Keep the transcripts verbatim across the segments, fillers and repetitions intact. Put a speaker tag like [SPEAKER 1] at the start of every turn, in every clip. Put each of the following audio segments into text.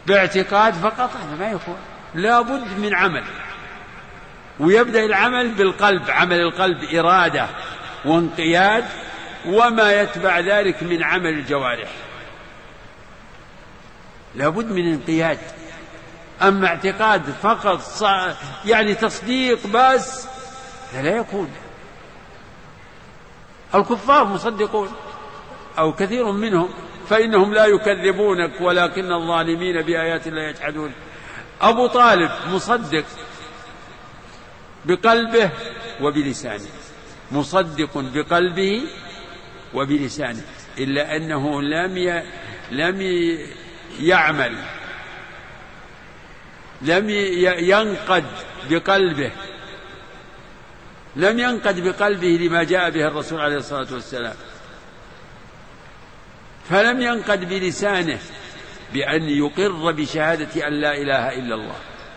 [SPEAKER 1] باعتقاد فقط هذا ما يكون، لا بد من عمل، ويبدأ العمل بالقلب، عمل القلب إرادة وانقياد وما يتبع ذلك من عمل الجوارح، لا بد من انقياد. أما اعتقاد فقط يعني تصديق بس لا يكون. الكفار مصدقون أو كثير منهم، فإنهم لا يكذبونك ولكن الظالمين بآيات الله يجحدون. أبو طالب مصدق بقلبه وبلسانه، مصدق بقلبه وبلسانه، إلا أنه لم لم يعمل، لم ينقد بقلبه، لم ينقد بقلبه لما جاء به الرسول عليه الصلاة والسلام، فلم ينقد بلسانه بأن يقر بشهادة أن لا إله إلا الله.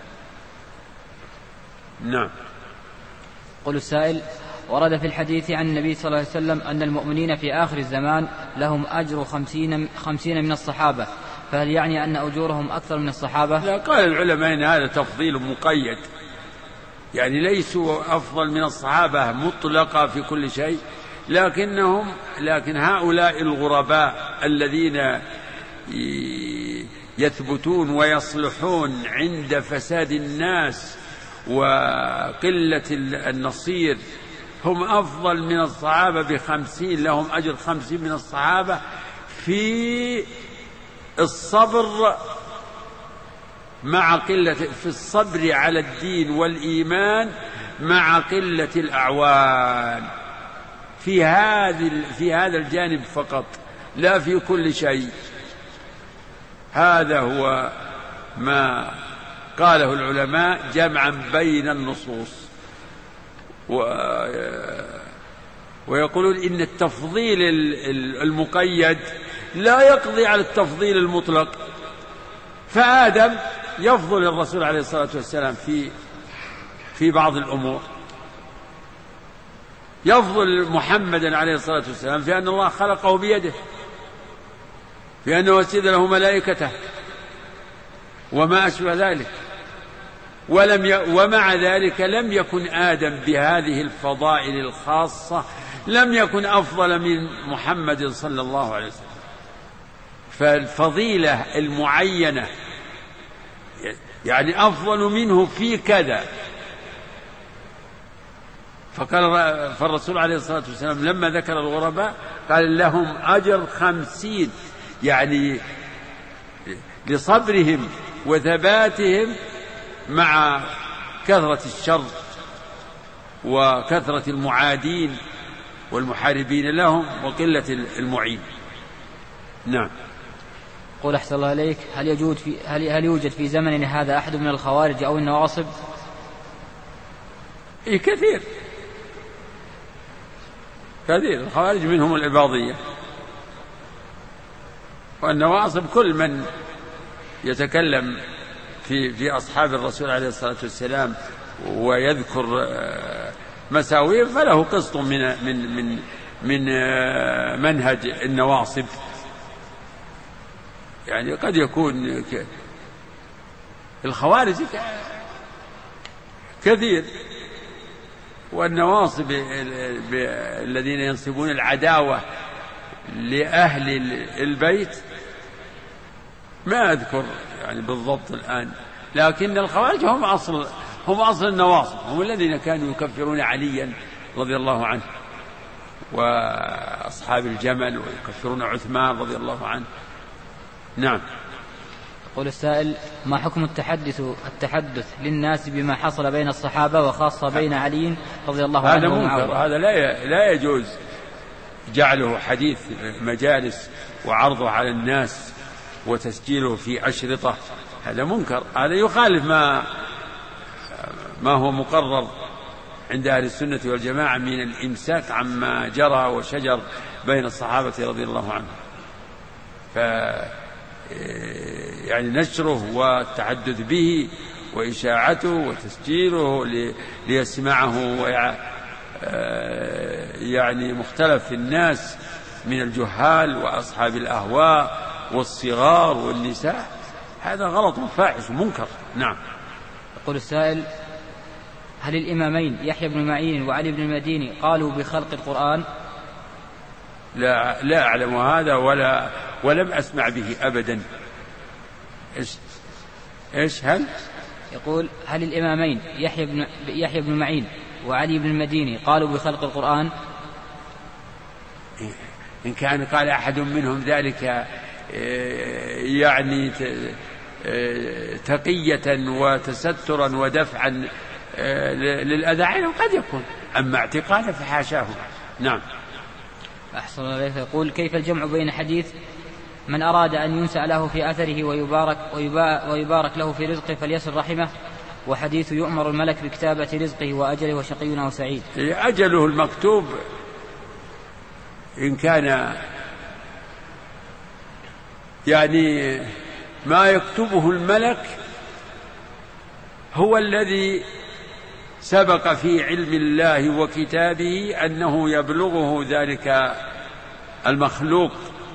[SPEAKER 1] نعم.
[SPEAKER 2] قل السائل: ورد في الحديث عن النبي صلى الله عليه وسلم أن المؤمنين في آخر الزمان لهم أجر خمسين, خمسين من الصحابة، فهل يعني أن أجورهم أكثر من الصحابة؟
[SPEAKER 1] لا، قال العلماء إن هذا تفضيل مقيد، يعني ليسوا أفضل من الصحابة مطلقة في كل شيء، لكنهم لكن هؤلاء الغرباء الذين يثبتون ويصلحون عند فساد الناس وقلة النصير هم أفضل من الصحابة بخمسين، لهم أجر خمسين من الصحابة في الصبر مع قلة، في الصبر على الدين والإيمان مع قلة الأعوان، في هذا في هذا الجانب فقط، لا في كل شيء. هذا هو ما قاله العلماء جمعا بين النصوص، ويقولون إن التفضيل المقيد لا يقضي على التفضيل المطلق، فآدم يفضل الرسول عليه الصلاة والسلام في في بعض الأمور، يفضل محمدا عليه الصلاة والسلام في أن الله خلقه بيده، في أنه وسد له ملائكته وما أشبه ذلك، ولم ي... ومع ذلك لم يكن آدم بهذه الفضائل الخاصة لم يكن أفضل من محمد صلى الله عليه وسلم. فالفضيلة المعينة يعني أفضل منه في كذا، فقال فالرسول عليه الصلاة والسلام لما ذكر الغرباء قال لهم أجر خمسين، يعني لصبرهم وثباتهم مع كثرة الشر وكثرة المعادين والمحاربين لهم وقلة المعين. نعم.
[SPEAKER 2] قول أحسن الله إليك: هل يوجد في هل هل يوجد في زمننا هذا أحد من الخوارج أو النواصب؟
[SPEAKER 1] إيه كثير كثير، الخوارج منهم العباضية، والنواصب كل من يتكلم في في أصحاب الرسول عليه الصلاة والسلام ويذكر مساوئ فله قسط من من من من منهج النواصب، يعني قد يكون الخوارج كثير، والنواصب الذين ينصبون العداوة لأهل البيت ما أذكر يعني بالضبط الآن، لكن الخوارج هم أصل هم أصل النواصب، هم الذين كانوا يكفرون عليا رضي الله عنه وأصحاب الجمل ويكفرون عثمان رضي الله عنه. نعم.
[SPEAKER 2] يقول السائل: ما حكم التحدث التحدث للناس بما حصل بين الصحابة وخاصة بين علي رضي الله عنه ومعاوية؟
[SPEAKER 1] هذا منكر، هذا لا لا يجوز جعله حديث مجالس وعرضه على الناس وتسجيله في أشرطة، هذا منكر، هذا يخالف ما ما هو مقرر عند أهل السنة والجماعة من الإمساك عما جرى وشجر بين الصحابة رضي الله عنهم. ف يعني نشره والتحدث به وإشاعته وتسجيله ليسمعه يعني مختلف الناس من الجهال وأصحاب الأهواء والصغار والنساء، هذا غلط فاحش منكر. نعم.
[SPEAKER 2] يقول السائل: هل الإمامين يحيى بن معين وعلي بن المديني قالوا بخلق القرآن؟
[SPEAKER 1] لا لا أعلم هذا ولا ولم أسمع به أبدا. إيش إيش هل
[SPEAKER 2] يقول: هل الإمامين يحيى بن يحيى بن معين وعلي بن المديني قالوا بخلق القرآن؟
[SPEAKER 1] إن كان قال أحد منهم ذلك يعني تقية وتسترا ودفعا للأذى عنهم قد يكون، أما اعتقادا فحاشاه. نعم.
[SPEAKER 2] أحسن الله إليك. يقول: كيف الجمع بين حديث من أراد أن ينسأ له في أثره ويبارك, ويبارك له في رزقه فليصل رحمه، وحديث يؤمر الملك بكتابة رزقه وأجله وشقي أو سعيد؟
[SPEAKER 1] أجله المكتوب إن كان يعني ما يكتبه الملك هو الذي سبق في علم الله وكتابه أنه يبلغه ذلك المخلوق،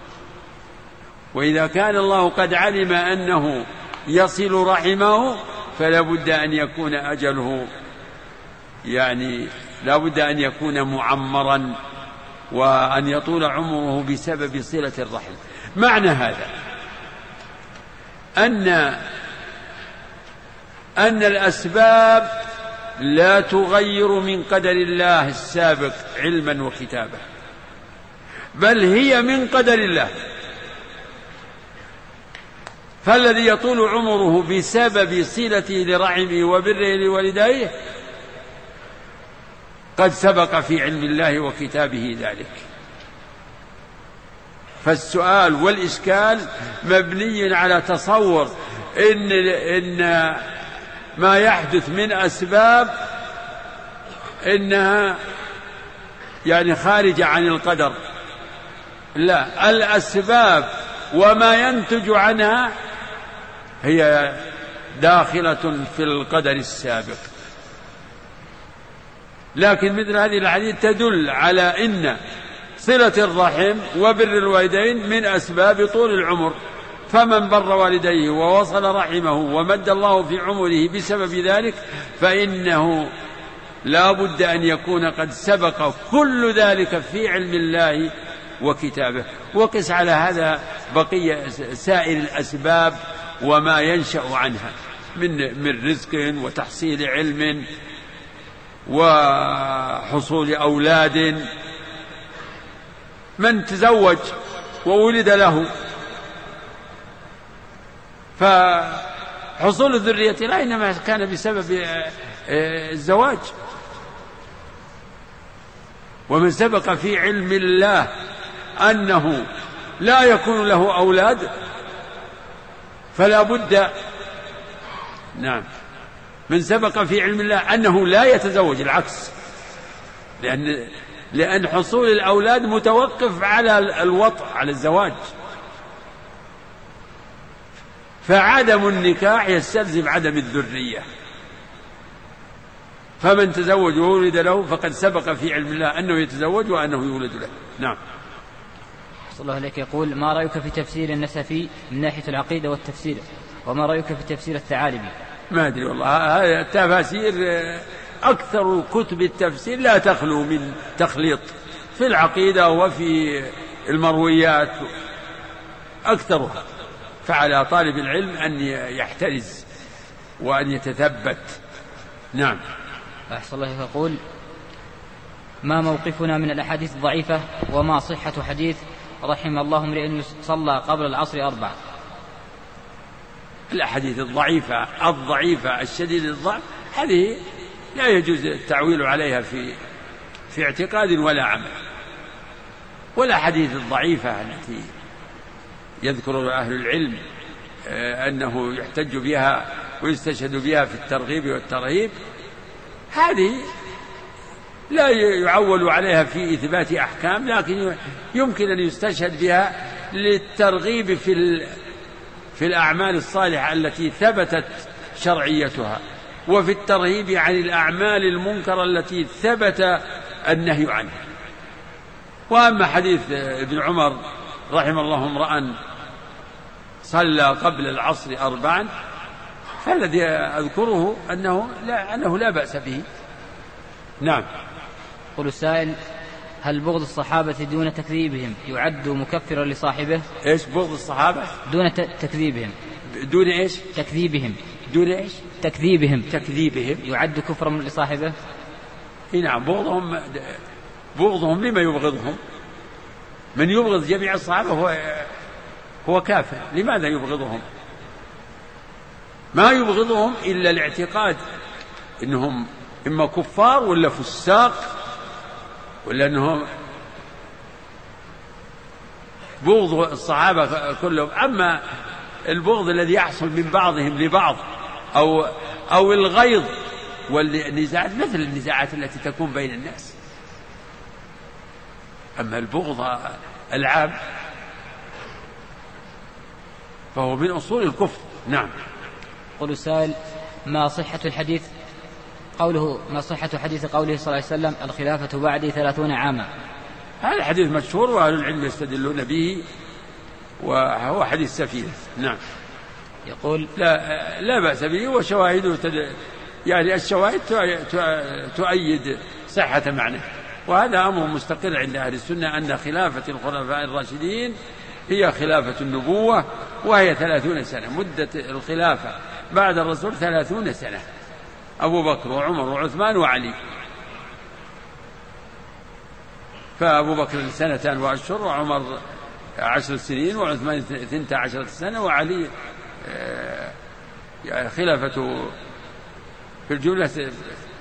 [SPEAKER 1] وإذا كان الله قد علم أنه يصل رحمه فلا بد أن يكون أجله يعني لا بد أن يكون معمرا وأن يطول عمره بسبب صلة الرحم. معنى هذا أن أن الأسباب لا تغير من قدر الله السابق علما وكتابة، بل هي من قدر الله. فالذي يطول عمره بسبب صلته لرحمه وبره لوالديه قد سبق في علم الله وكتابه ذلك. فالسؤال والإشكال مبني على تصور إن, إن ما يحدث من أسباب إنها يعني خارجة عن القدر. لا، الأسباب وما ينتج عنها هي داخلة في القدر السابق. لكن مثل هذه الحديث تدل على إن صلة الرحم وبر الوالدين من أسباب طول العمر، فمن بر والديه ووصل رحمه ومد الله في عمره بسبب ذلك فإنه لا بد أن يكون قد سبق كل ذلك في علم الله وكتابه. وقس على هذا بقية سائر الأسباب وما ينشأ عنها من من رزق وتحصيل علم وحصول أولاد. من تزوج وولد له فحصول الذرية لا إنما كان بسبب الزواج. ومن سبق في علم الله أنه لا يكون له أولاد فلا بد نعم من سبق في علم الله أنه لا يتزوج، العكس، لأن لأن حصول الأولاد متوقف على الوطء، على الزواج، فعدم النكاح يستلزم عدم الذرية. فمن تزوج وولد له فقد سبق في علم الله أنه يتزوج وأنه يولد له. نعم.
[SPEAKER 2] صلى الله عليك. يقول: ما رأيك في تفسير النسفي من ناحية العقيدة والتفسير، وما رأيك في تفسير الثعالبي؟
[SPEAKER 1] ما أدري والله، هذه التفاسير أكثر كتب التفسير لا تخلو من تخليط في العقيدة وفي المرويات أكثرها، فعلى طالب العلم أن يحترز وأن يتثبت. نعم.
[SPEAKER 2] أحسن الله. يقول: ما موقفنا من الأحاديث الضعيفة، وما صحة حديث رحم الله امرئ صلى قبل العصر أربع؟
[SPEAKER 1] الأحاديث الضعيفة الضعيفة الشديد الضعف هذه لا يجوز التعويل عليها في في اعتقاد ولا عمل. والأحاديث الضعيفة التي يذكر أهل العلم أنه يحتج بها ويستشهد بها في الترغيب والترهيب هذه لا يعول عليها في إثبات أحكام، لكن يمكن أن يستشهد بها للترغيب في في الأعمال الصالحة التي ثبتت شرعيتها، وفي الترهيب عن الأعمال المنكرة التي ثبت النهي عنها. وأما حديث ابن عمر رحم الله امرأ صلى قبل العصر أربعا فالذي أذكره أنه لا, أنه لا بأس به. نعم.
[SPEAKER 2] يقول السائل: هل بغض الصحابة دون تكذيبهم يعد مكفرا لصاحبه؟
[SPEAKER 1] إيش بغض الصحابة؟
[SPEAKER 2] دون تكذيبهم.
[SPEAKER 1] دون إيش؟
[SPEAKER 2] تكذيبهم.
[SPEAKER 1] دون إيش؟
[SPEAKER 2] تكذيبهم.
[SPEAKER 1] تكذيبهم
[SPEAKER 2] يعد كفرا لصاحبه؟
[SPEAKER 1] نعم. بغضهم بغضهم لما يبغضهم؟ من يبغض جميع الصحابة هو هو كافر. لماذا يبغضهم؟ ما يبغضهم إلا الاعتقاد إنهم إما كفار ولا فساق ولا أنهم بغض الصحابة كلهم. أما البغض الذي يحصل من بعضهم لبعض أو أو الغيظ والنزاعات مثل النزاعات التي تكون بين الناس. أما البغض العام فهو من أصول الكفر. نعم.
[SPEAKER 2] قل السائل: ما صحة الحديث قوله ما صحة حديث قوله صلى الله عليه وسلم: الخلافة بعدي ثلاثون عاما؟
[SPEAKER 1] هذا الحديث مشهور وأهل العلم يستدلون به وهو حديث سفينة. نعم.
[SPEAKER 2] يقول:
[SPEAKER 1] لا لا بأس به وشواهده تد... يعني الشواهد تؤيد صحة معناه، وهذا أمر مستقر عند أهل السنة أن خلافة الخلفاء الراشدين هي خلافة النبوة وهي ثلاثون سنة. مدة الخلافة بعد الرسول ثلاثون سنة، أبو بكر وعمر وعثمان وعلي. فأبو بكر سنتان وأشهر وعمر عشر سنين وعثمان ثنتا عشرة سنة وعلي خلافته في الجملة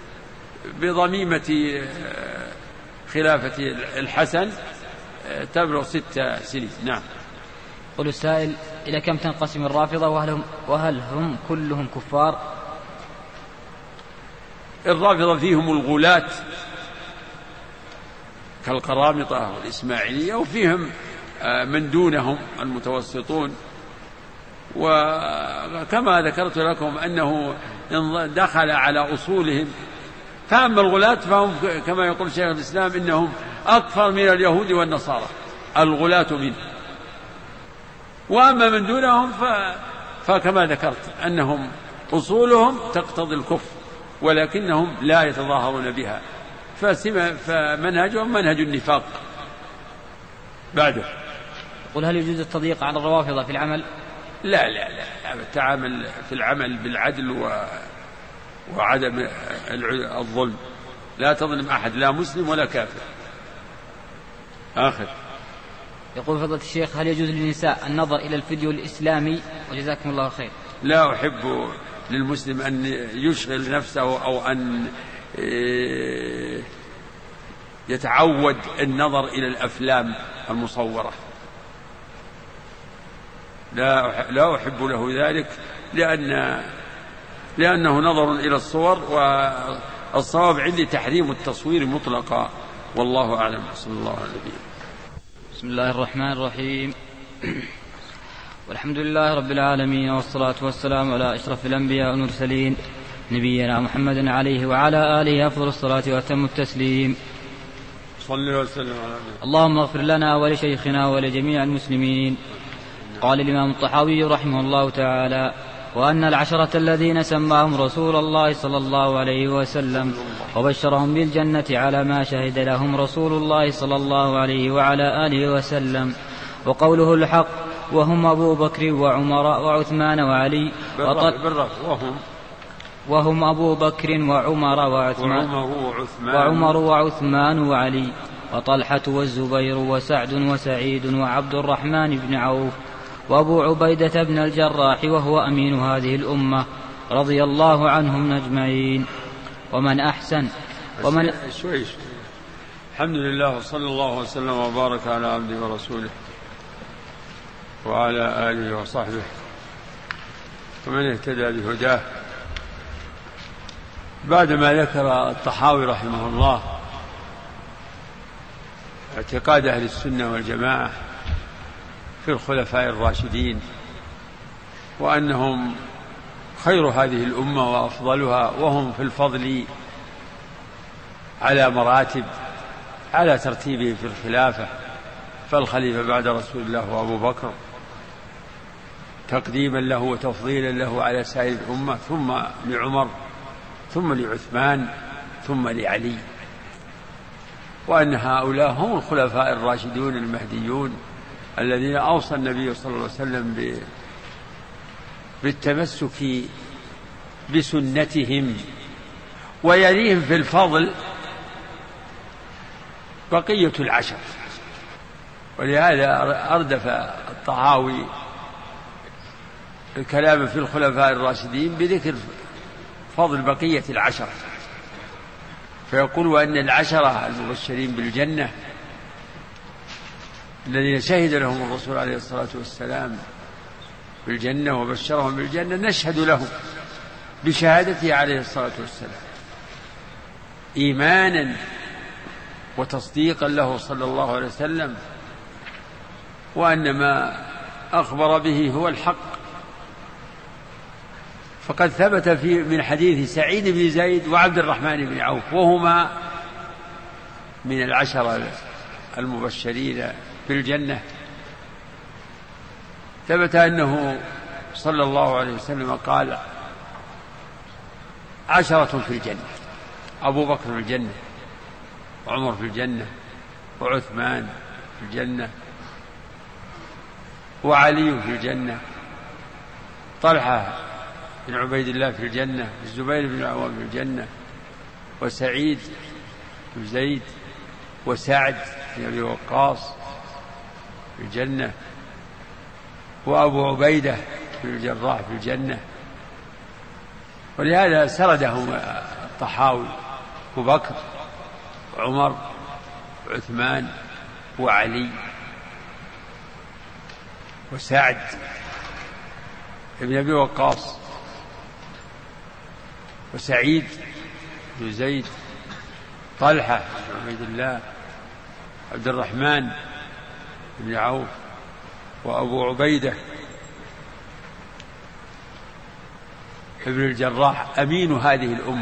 [SPEAKER 1] بضميمة خلافة الحسن تبلغ ست سنين. نعم.
[SPEAKER 2] قل السائل: إلى كم تنقسم الرافضة وهل هم, وهل هم كلهم كفار؟
[SPEAKER 1] الرافضة فيهم الغلاة كالقرامطة والإسماعيلية، وفيهم من دونهم المتوسطون. وكما ذكرت لكم أنه دخل على أصولهم. فأما الغلاة فهم كما يقول شيخ الإسلام إنهم أكثر من اليهود والنصارى، الغلاة منه. وأما من دونهم ف... فكما ذكرت أنهم أصولهم تقتضي الكفر ولكنهم لا يتظاهرون بها، فمنهجهم منهج النفاق. بعده.
[SPEAKER 3] قل هل يجوز التضييق على الروافض في العمل؟
[SPEAKER 1] لا لا لا التعامل في العمل بالعدل و... وعدم الظلم. لا تظلم أحد، لا مسلم ولا كافر. آخر.
[SPEAKER 3] يقول فضيلة الشيخ: هل يجوز للنساء النظر إلى الفيديو الإسلامي؟ وجزاكم الله خير.
[SPEAKER 1] لا أحب للمسلم أن يشغل نفسه أو أن يتعود النظر إلى الأفلام المصورة. لا لا أحب له ذلك، لأن لأنه نظر إلى الصور، والصواب عندي تحريم التصوير مطلقا، والله أعلم. صلى الله عليه وسلم.
[SPEAKER 2] بسم الله الرحمن الرحيم. والحمد لله رب العالمين، والصلاة والسلام على أشرف الأنبياء والمرسلين نبينا محمد عليه وعلى آله أفضل الصلاة وأتم التسليم.
[SPEAKER 1] صلى وسلم على نبينا.
[SPEAKER 2] اللهم اغفر لنا ولشيخنا ولجميع المسلمين. قال الإمام الطحاوي رحمه الله تعالى: وأن العشرة الذين سماهم رسول الله صلى الله عليه وسلم وبشرهم بالجنة على ما شهد لهم رسول الله صلى الله عليه وعلى آله وسلم، وقوله الحق، وهم أبو بكر وعمر وعثمان وعلي
[SPEAKER 1] وهم
[SPEAKER 2] وهم أبو بكر وعمر وعثمان وعمر وعثمان وعلي وطلحة والزبير وسعد وسعيد وعبد الرحمن بن عوف وأبو عبيدة بن الجراح وهو أمين هذه الأمة رضي الله عنهم أجمعين. ومن أحسن ومن
[SPEAKER 1] شوي شوي. الحمد لله، وصلى الله وسلم وبارك على عبده ورسوله وعلى آله وصحبه ومن اهتدى بهداه. بعدما ذكر الطحاوي رحمه الله اعتقاد أهل السنة والجماعة في الخلفاء الراشدين وأنهم خير هذه الأمة وأفضلها، وهم في الفضل على مراتب على ترتيبهم في الخلافة، فالخليفة بعد رسول الله وأبو بكر، تقديما له وتفضيلا له على سائر الأمة، ثم لعمر، ثم لعثمان، ثم لعلي، وأن هؤلاء هم الخلفاء الراشدون المهديون الذين أوصى النبي صلى الله عليه وسلم بالتمسك بسنتهم. ويليهم في الفضل بقية العشر، ولهذا أردف الطحاوي الكلام في الخلفاء الراشدين بذكر فضل بقية العشر، فيقول: وأن العشرة المبشرين بالجنة الذين شهد لهم الرسول عليه الصلاة والسلام بالجنة وبشرهم بالجنة نشهد لهم بشهادته عليه الصلاة والسلام إيمانا وتصديقا له صلى الله عليه وسلم، وأن ما أخبر به هو الحق. فقد ثبت في من حديث سعيد بن زيد وعبد الرحمن بن عوف، وهما من العشرة المبشرين بالجنة، ثبت أنه صلى الله عليه وسلم قال: عشرة في الجنة، أبو بكر في الجنة، وعمر في الجنة، وعثمان في الجنة، وعلي في الجنة، طلحة بن عبيد الله في الجنة، الزبير بن العوام في الجنة، وسعيد بن زيد، وسعد بن أبي وقاص في الجنة، وأبو عبيدة بن الجراح في الجنة. ولهذا سردهم الطحاوي: أبو بكر وعمر وعثمان وعلي وسعد بن أبي وقاص وسعيد بن زيد، طلحة بن عبيد الله، عبد الرحمن بن عوف، وأبو عبيدة ابن الجراح أمين هذه الأمة،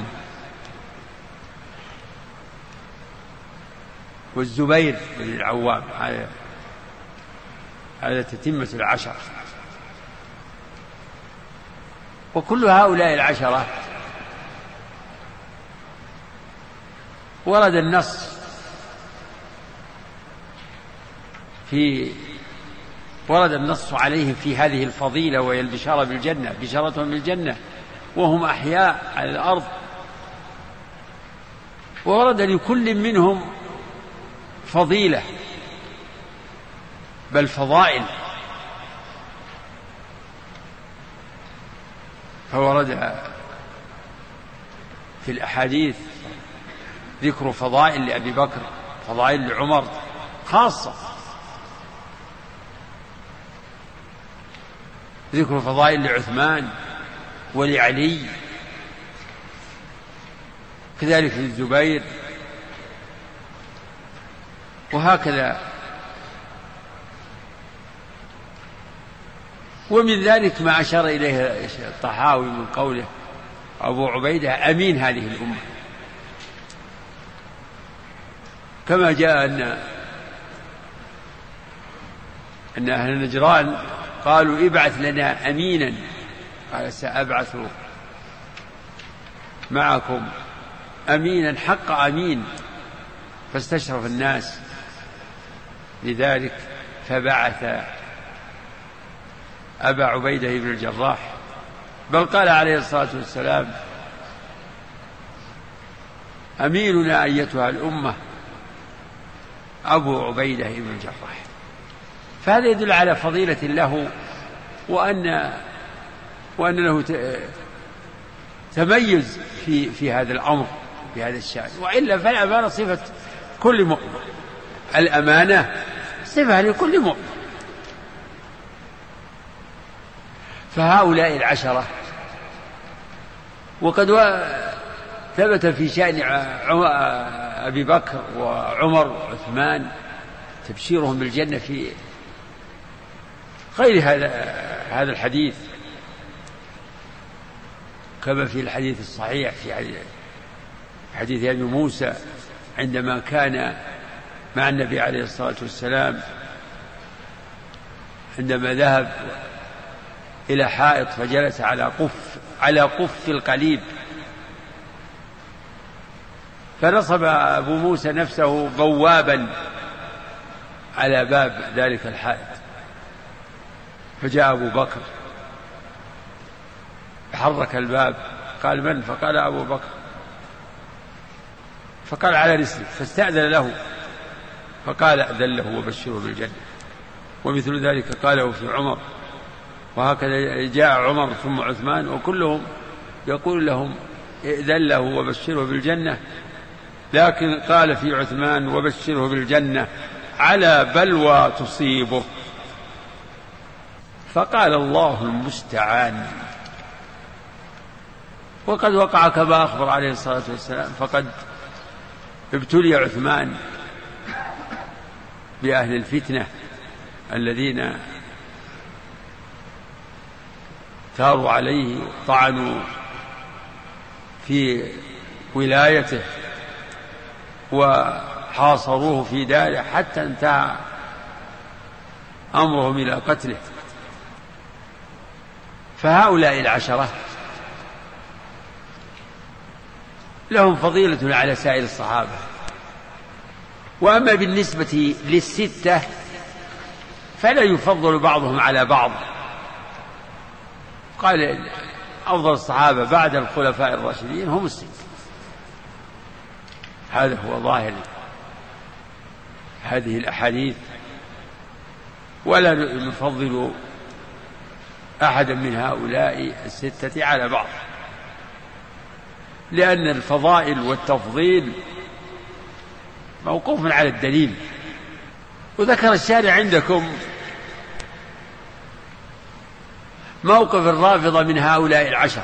[SPEAKER 1] والزبير بن العوام، هذا هذا تتمة العشر. وكل هؤلاء العشرة ورد النص في ورد النص عليهم في هذه الفضيلة، وهي البشارة بالجنة، بشارتهم بالجنة وهم أحياء على الأرض. وورد لكل منهم فضيلة، بل فضائل، فورد في الأحاديث ذكر فضائل لأبي بكر، فضائل لعمر خاصة، ذكر فضائل لعثمان ولعلي، كذلك للزبير، وهكذا. ومن ذلك ما أشار إليه الطحاوي من قوله: أبو عبيدة أمين هذه الأمة، كما جاء أن أن أهل نجران قالوا: ابعث لنا أمينا، قال: سأبعث معكم أمينا حق أمين، فاستشرف الناس لذلك فبعث أبا عبيدة بن الجراح، بل قال عليه الصلاة والسلام: أميننا أيتها الأمة أبو عبيدة بن الجراح. فهذا يدل على فضيلة له، وأن وأن له تميز في في هذا الأمر، في هذا الشأن. وإلا فالأمانة صفة كل مؤمن، الأمانة صفة لكل مؤمن. فهؤلاء العشرة، وقد ثبت في شأن أبي بكر وعمر وعثمان تبشيرهم بالجنة في غير هذا هذا الحديث، كما في الحديث الصحيح في حديث أبي موسى عندما كان مع النبي عليه الصلاة والسلام، عندما ذهب إلى حائط فجلس على قف على قف القليب، فنصب أبو موسى نفسه بوابا على باب ذلك الحائط، فجاء أبو بكر حرك الباب، قال من؟ فقال أبو بكر، فقال على رسلك، فاستأذن له فقال أذن له وبشره بالجنة. ومثل ذلك قاله في عمر، وهكذا جاء عمر ثم عثمان، وكلهم يقول لهم ائذن له وبشره بالجنة، لكن قال في عثمان وبشره بالجنة على بلوى تصيبه، فقال الله المستعان. وقد وقع كما أخبر عليه الصلاة والسلام، فقد ابتلي عثمان بأهل الفتنة الذين ثاروا عليه طعنوا في ولايته وحاصروه في داره حتى انتهى أمرهم إلى قتله. فهؤلاء العشرة لهم فضيلة على سائر الصحابة. وأما بالنسبة للستة فلا يفضل بعضهم على بعض. قال أفضل الصحابة بعد الخلفاء الراشدين هم الستة، هذا هو ظاهر هذه الأحاديث، ولا نفضل أحدا من هؤلاء الستة على بعض، لأن الفضائل والتفضيل موقوف على الدليل. وذكر الشارع عندكم موقف الرافضة من هؤلاء العشر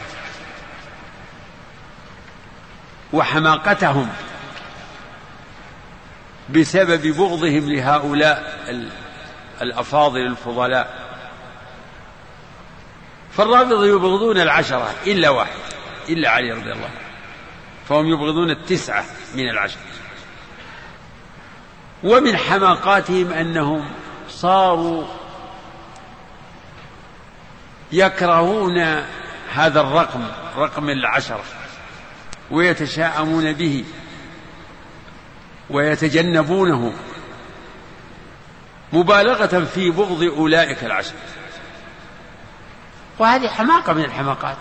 [SPEAKER 1] وحماقتهم بسبب بغضهم لهؤلاء الأفاضل الفضلاء. فالرافضة يبغضون العشرة إلا واحد، إلا علي رضي الله عنه، فهم يبغضون التسعة من العشرة. ومن حماقاتهم أنهم صاروا يكرهون هذا الرقم، رقم العشرة، ويتشاءمون به ويتجنبونه مبالغة في بغض أولئك العشرة، وهذه حماقة من الحماقات.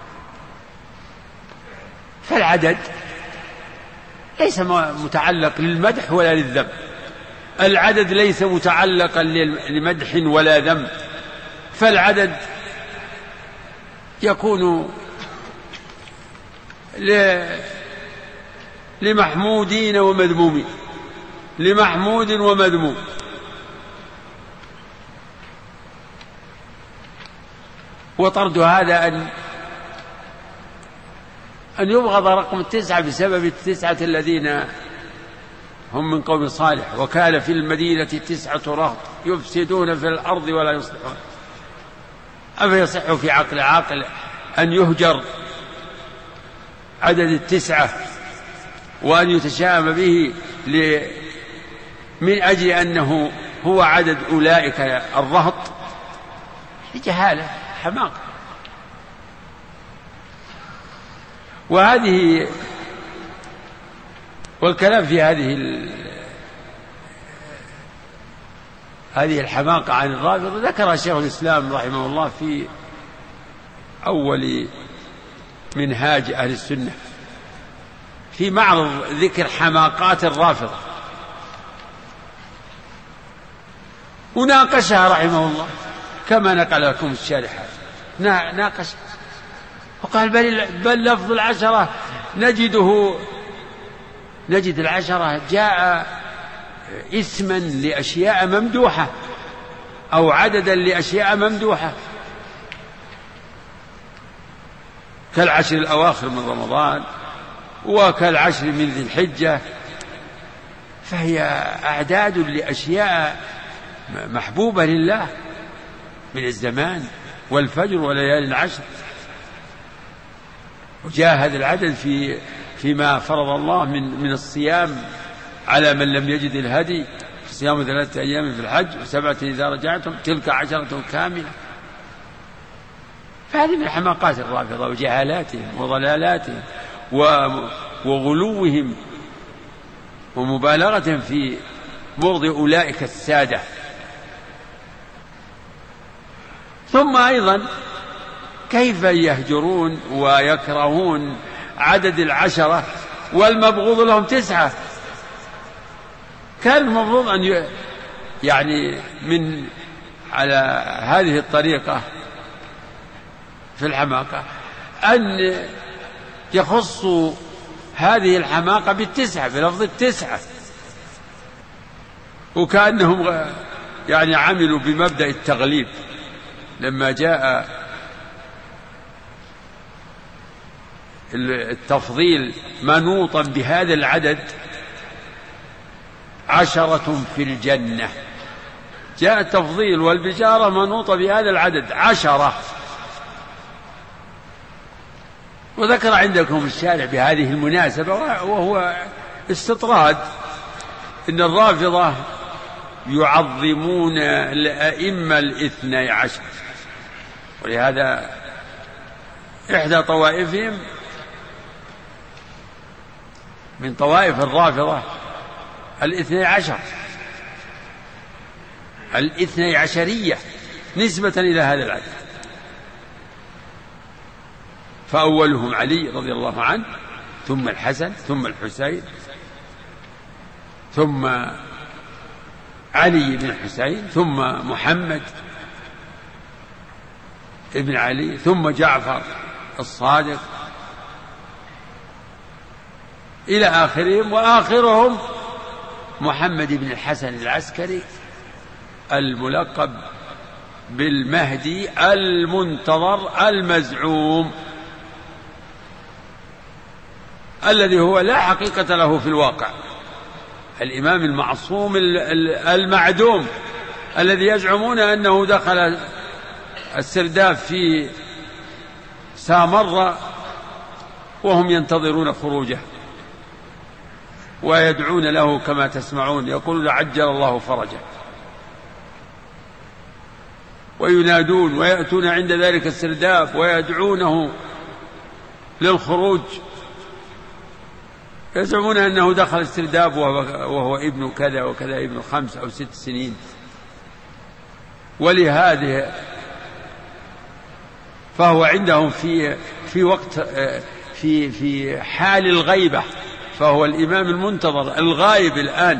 [SPEAKER 1] فالعدد ليس متعلق للمدح ولا للذم، العدد ليس متعلقا لمدح ولا ذم، فالعدد يكون لمحمودين ومذمومين، لمحمود ومذموم. وطرد هذا أن أن يبغض رقم التسعة بسبب التسعة الذين هم من قوم صالح، وكان في المدينة تسعة رهط يفسدون في الأرض ولا يصلحون. أفيصح في عقل عاقل أن يهجر عدد التسعة وأن يتشائم به من أجل أنه هو عدد أولئك الرهط؟ جهالة، حماقة. وهذه والكلام في هذه هذه الحماقة عن الرافضة ذكر شيخ الإسلام رحمه الله في أول منهاج أهل السنة في معرض ذكر حماقات الرافضة، وناقشها رحمه الله كما نقل لكم الشارحات، ناقش وقال بل, بل لفظ العشرة نجده نجد العشرة جاء اسما لأشياء ممدوحة أو عددا لأشياء ممدوحة، كالعشر الأواخر من رمضان وكالعشر من ذي الحجة، فهي أعداد لأشياء محبوبة لله من الزمان والفجر وليالي العشر. وجاء هذا العدد في فيما فرض الله من من الصيام على من لم يجد الهدي، صيام ثلاثة أيام في الحج وسبعة إذا رجعتم تلك عشرة كاملة. فهذه من حماقات الرافضة وجهالاتهم وضلالاتهم وغلوهم ومبالغة في بغض أولئك السادة. ثم أيضا كيف يهجرون ويكرهون عدد العشرة والمبغوض لهم تسعة؟ كان المفروض أن يعني من على هذه الطريقة في الحماقة أن يخصوا هذه الحماقة بالتسعة، بلفظ التسعة، وكأنهم يعني عملوا بمبدأ التغليب لما جاء التفضيل منوطا بهذا العدد عشرة في الجنة. جاء التفضيل والبشارة منوطة بهذا العدد عشرة. وذكر عندكم الشارع بهذه المناسبة وهو استطراد إن الرافضة يعظمون الأئمة الاثني عشر، ولهذا إحدى طوائفهم من طوائف الرافضة الاثني عشر، الاثني عشرية نسبة إلى هذا العدد، فأولهم علي رضي الله عنه، ثم الحسن، ثم الحسين، ثم علي بن الحسين، ثم محمد ابن علي، ثم جعفر الصادق إلى آخرهم، وآخرهم محمد بن الحسن العسكري الملقب بالمهدي المنتظر المزعوم، الذي هو لا حقيقة له في الواقع، الإمام المعصوم المعدوم الذي يزعمون أنه دخل السرداب في سامرة وهم ينتظرون خروجه ويدعون له كما تسمعون، يقول عجل الله فرجه، وينادون ويأتون عند ذلك السرداب ويدعونه للخروج، يزعمون أنه دخل السرداب وهو ابن كذا وكذا، ابن خمس أو ست سنين. ولهذا فهو عندهم في في وقت في في حال الغيبة، فهو الإمام المنتظر الغائب الآن،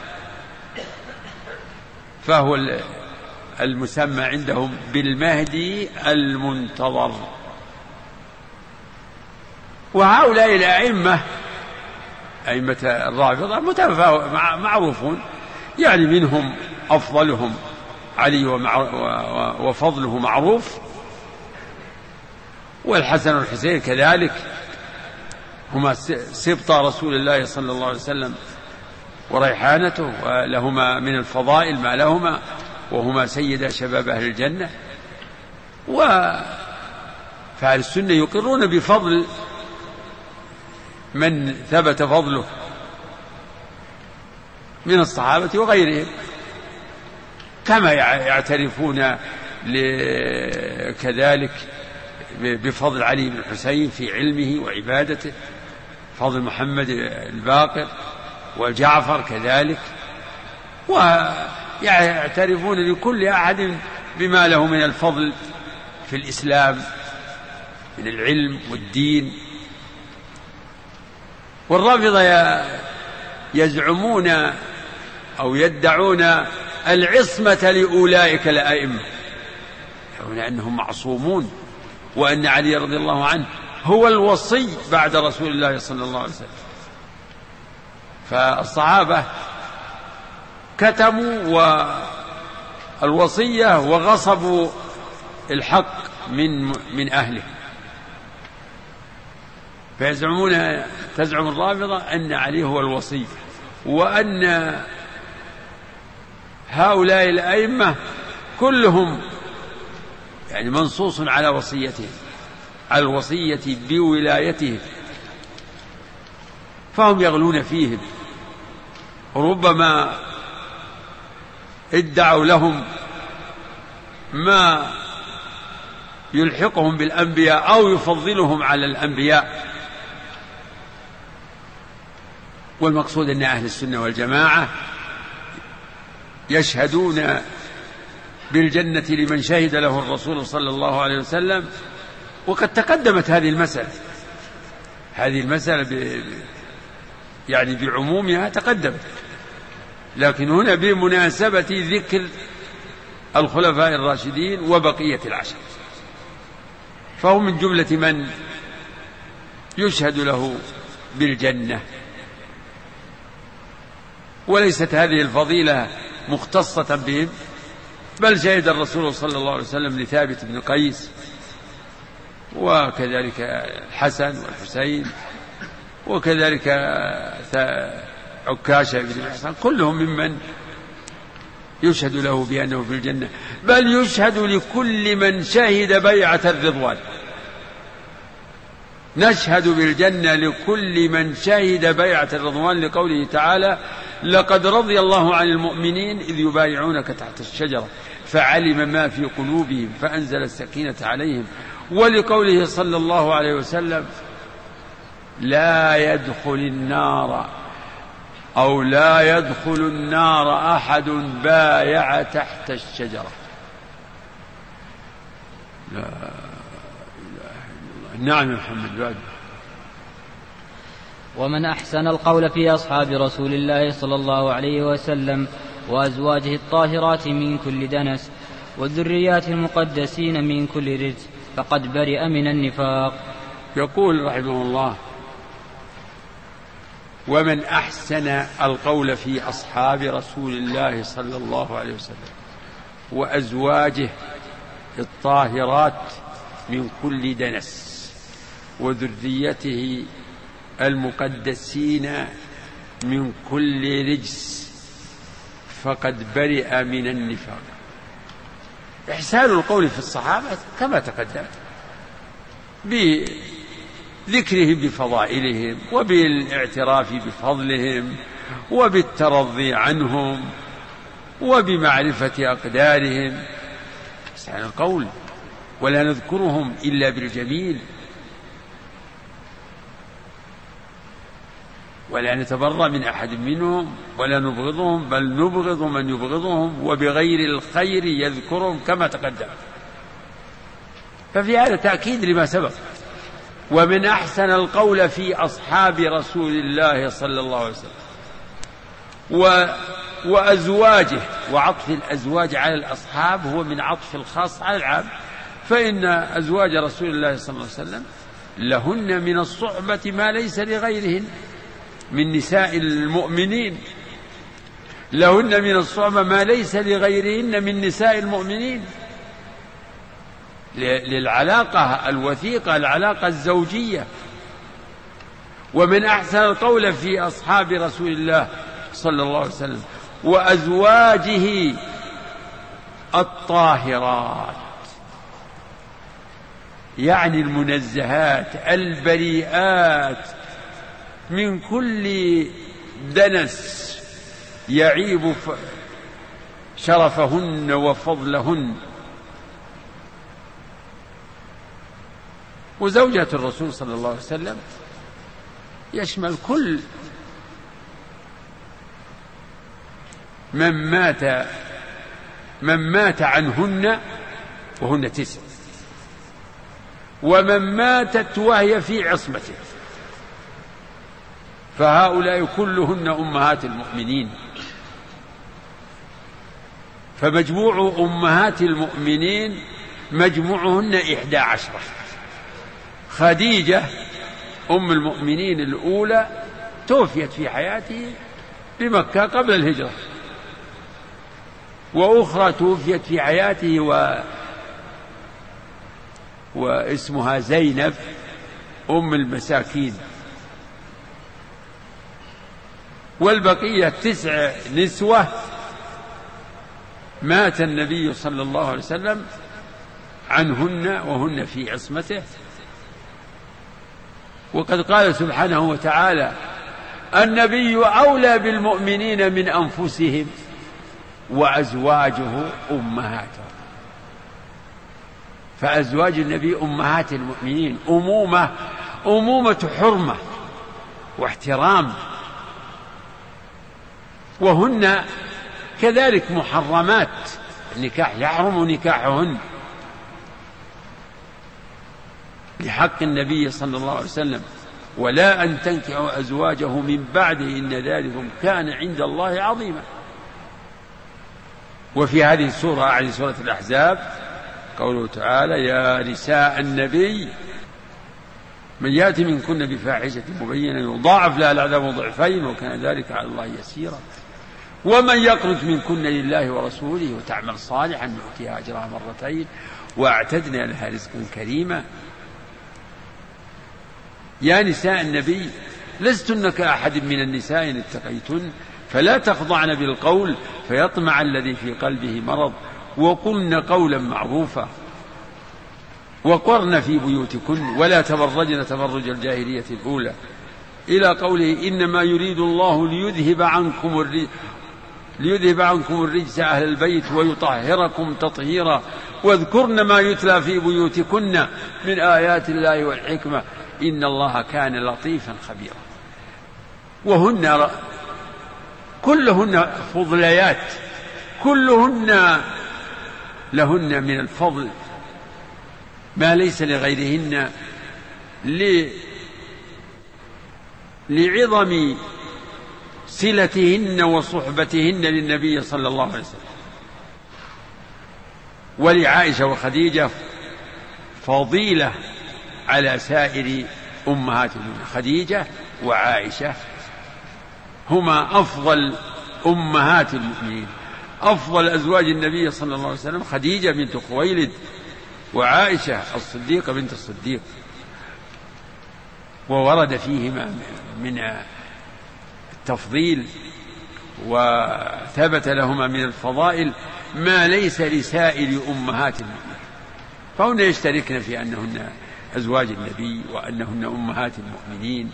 [SPEAKER 1] فهو المسمى عندهم بالمهدي المنتظر. وهؤلاء الأئمة أئمة الرافضة معروفون، يعني منهم أفضلهم علي وفضله معروف، والحسن والحسين كذلك، هما سبط رسول الله صلى الله عليه وسلم وريحانته، ولهما من الفضائل ما لهما، وهما سيدا شباب أهل الجنة. وفعل السنة يقرون بفضل من ثبت فضله من الصحابة وغيرهم، كما يعترفون كذلك بفضل علي بن الحسين في علمه وعبادته، فضل محمد الباقر وجعفر كذلك، ويعترفون لكل أحد بما له من الفضل في الإسلام من العلم والدين. والرافضة يزعمون أو يدعون العصمة لأولئك الأئمة، يقولون أنهم معصومون، وأن علي رضي الله عنه هو الوصي بعد رسول الله صلى الله عليه وسلم. فالصحابة كتموا الوصية وغصبوا الحق من من أهله، فيزعمون تزعم الرافضة أن علي هو الوصي، وأن هؤلاء الأئمة كلهم يعني منصوص على وصيتهم، على الوصية بولايتهم، فهم يغلون فيهم، ربما ادعوا لهم ما يلحقهم بالأنبياء أو يفضلهم على الأنبياء. والمقصود أن أهل السنة والجماعة يشهدون بالجنة لمن شهد له الرسول صلى الله عليه وسلم. وقد تقدمت هذه المسألة هذه المسألة ب... يعني بعمومها تقدمت، لكن هنا بمناسبة ذكر الخلفاء الراشدين وبقية العشر، فهو من جملة من يشهد له بالجنة. وليست هذه الفضيلة مختصة بهم، بل شهد الرسول صلى الله عليه وسلم لثابت بن قيس، وكذلك الحسن والحسين، وكذلك عكاشة بن محصن، كلهم ممن يشهد له بأنه في الجنة. بل يشهد لكل من شهد بيعة الرضوان، نشهد بالجنة لكل من شهد بيعة الرضوان، لقوله تعالى: لقد رضي الله عن المؤمنين إذ يبايعونك تحت الشجرة فعلم ما في قلوبهم فأنزل السكينة عليهم. ولقوله صلى الله عليه وسلم: لا يدخل النار أو لا يدخل النار أحد بايع تحت الشجرة. لا إله إلا الله. نعم يا محمد بعد.
[SPEAKER 2] ومن أحسن القول في أصحاب رسول الله صلى الله عليه وسلم وأزواجه الطاهرات من كل دنس والذريات المقدسين من كل رجس فقد برئ من النفاق.
[SPEAKER 1] يقول رحمه الله: ومن أحسن القول في أصحاب رسول الله صلى الله عليه وسلم وأزواجه الطاهرات من كل دنس وذريته المقدسين من كل رجس فقد برئ من النفاق. إحسان القول في الصحابة كما تقدم بذكرهم بفضائلهم وبالاعتراف بفضلهم وبالترضي عنهم وبمعرفة أقدارهم. إحسان القول، ولا نذكرهم إلا بالجميل، ولا نتبرأ من أحد منهم ولا نبغضهم، بل نبغض من يبغضهم، وبغير الخير يذكرهم كما تقدم. ففي هذا تأكيد لما سبق. ومن أحسن القول في أصحاب رسول الله صلى الله عليه وسلم و وأزواجه، وعطف الأزواج على الأصحاب هو من عطف الخاص على العام، فإن أزواج رسول الله صلى الله عليه وسلم لهن من الصحبة ما ليس لغيرهن من نساء المؤمنين، لهن من الصحبة ما ليس لغيرهن من نساء المؤمنين، للعلاقة الوثيقة، العلاقة الزوجية. ومن أحسن القول في أصحاب رسول الله صلى الله عليه وسلم وأزواجه الطاهرات، يعني المنزهات البريئات من كل دنس يعيب شرفهن وفضلهن. وزوجات الرسول صلى الله عليه وسلم يشمل كل من مات من مات عنهن، وهن تسع، ومن ماتت وهي في عصمته، فهؤلاء كلهن أمهات المؤمنين. فمجموع أمهات المؤمنين مجموعهن إحدى عشرة. خديجة أم المؤمنين الأولى توفيت في حياته بمكة قبل الهجرة، وأخرى توفيت في حياته و... واسمها زينب أم المساكين. والبقية تسع نسوة مات النبي صلى الله عليه وسلم عنهن وهن في عصمته. وقد قال سبحانه وتعالى: النبي أولى بالمؤمنين من أنفسهم وأزواجه أمهاتهم. فأزواج النبي أمهات المؤمنين أمومة أمومة حرمة واحترام، وهن كذلك محرمات، النكاح يحرم نكاحهن لحق النبي صلى الله عليه وسلم: ولا أن تنكحوا أزواجه من بعده إن ذلكم كان عند الله عظيما. وفي هذه السورة أعني سورة الأحزاب قوله تعالى: يا نساء النبي من يأتي منكن بفاحشة مبينة يضاعف لها العذاب ضعفين وكان ذلك على الله يسيرا ومن يقنت منكن لله ورسوله وتعمل صالحا نؤتيها أجرها مرتين وأعتدنا لها رزقا كريما. يا نساء النبي لستن كأحد من النساء إن اتقيتن فلا تخضعن بالقول فيطمع الذي في قلبه مرض وقلن قولا معروفا وقرن في بيوتكن ولا تبرجن تبرج الجاهلية الأولى إلى قوله: إنما يريد الله ليذهب عنكم الرجس ليذهب عنكم الرجس أهل البيت ويطهركم تطهيرا واذكرن ما يتلى في بيوتكن من آيات الله والحكمة إن الله كان لطيفا خبيرا. وهن كلهن فضليات، كلهن لهن من الفضل ما ليس لغيرهن لعظم صلتهن وصحبتهن للنبي صلى الله عليه وسلم. ولعائشة وخديجة فضيلة على سائر أمهات المؤمنين. خديجة وعائشة هما أفضل أمهات المؤمنين، أفضل أزواج النبي صلى الله عليه وسلم خديجة بنت خويلد وعائشة الصديقة بنت الصديق. وورد فيهما من التفضيل وثبت لهما من الفضائل ما ليس لسائر أمهات المؤمنين، فهن يشتركن في أنهن أزواج النبي وأنهن أمهات المؤمنين،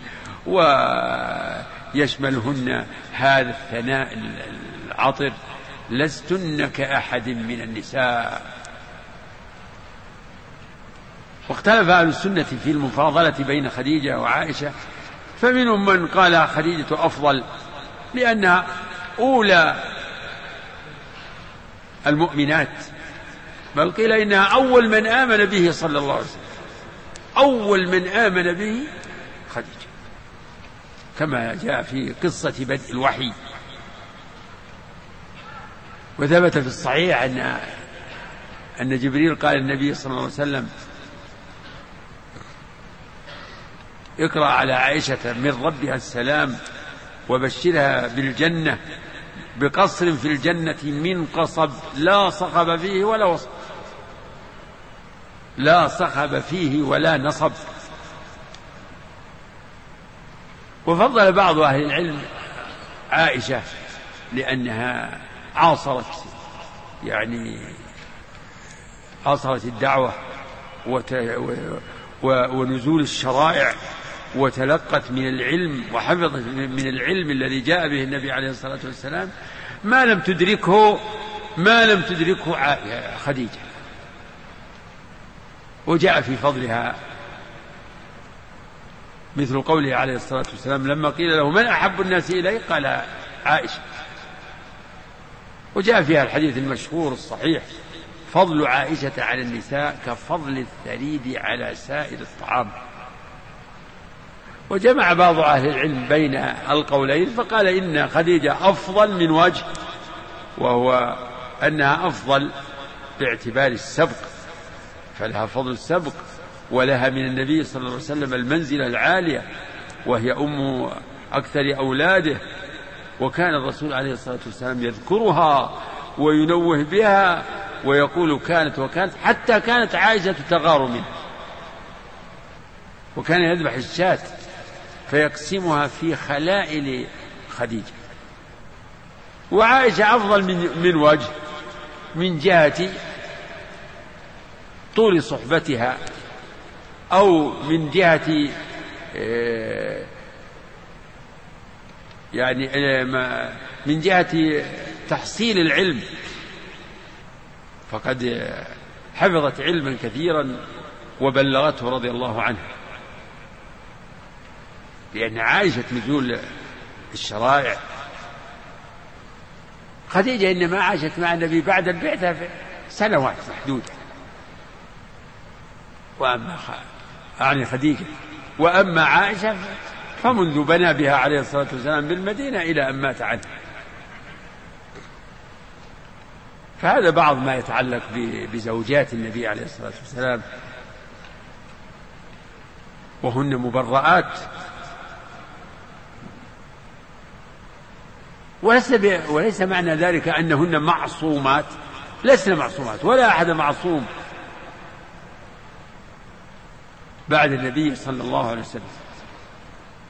[SPEAKER 1] ويشملهن هذا الثناء العطر: لستن كأحد من النساء. واختلف أهل السنة في المفاضلة بين خديجة وعائشة، فمنهم من قال خديجة أفضل لأنها أولى المؤمنات، بل قيل إنها أول من آمن به صلى الله عليه وسلم، أول من آمن به خديجة كما جاء في قصة بدء الوحي. وثبت في الصحيح أن أن جبريل قال النبي صلى الله عليه وسلم: اقرأ على عائشة من ربها السلام وبشرها بالجنة بقصر في الجنة من قصب لا صخب فيه ولا وصب، لا صخب فيه ولا نصب. وفضل بعض أهل العلم عائشة لأنها عاصرت يعني عاصرت الدعوة ونزول الشرائع وتلقت من العلم وحفظت من العلم الذي جاء به النبي عليه الصلاة والسلام ما لم تدركه ما لم تدركه خديجة. وجاء في فضلها مثل قوله عليه الصلاة والسلام لما قيل له: من أحب الناس إليه؟ قال: عائشة. وجاء فيها الحديث المشهور الصحيح: فضل عائشة على النساء كفضل الثريد على سائر الطعام. وجمع بعض أهل العلم بين القولين فقال إن خديجة أفضل من وجه، وهو أنها أفضل باعتبار السبق، فلها فضل السبق ولها من النبي صلى الله عليه وسلم المنزلة العالية، وهي أم أكثر أولاده، وكان الرسول عليه الصلاة والسلام يذكرها وينوه بها ويقول كانت وكانت، حتى كانت عائشة تغار منه، وكان يذبح الشاة فيقسمها في خلائل خديجة. وعائشة أفضل من, من وجه، من جهة طول صحبتها، أو من جهة يعني من جهة تحصيل العلم، فقد حفظت علما كثيرا وبلغته رضي الله عنها، لأن عائشة نزول الشرائع. خديجة إنما عاشت مع النبي بعد البعثة في سنوات محدودة، وأما أعني خديجة وأما عائشة فمنذ بنى بها عليه الصلاة والسلام بالمدينة إلى أن مات عنها. فهذا بعض ما يتعلق بزوجات النبي عليه الصلاة والسلام، وهن مبرآت، وليس, وليس معنى ذلك أنهن معصومات، لسنا معصومات ولا أحد معصوم بعد النبي صلى الله عليه وسلم.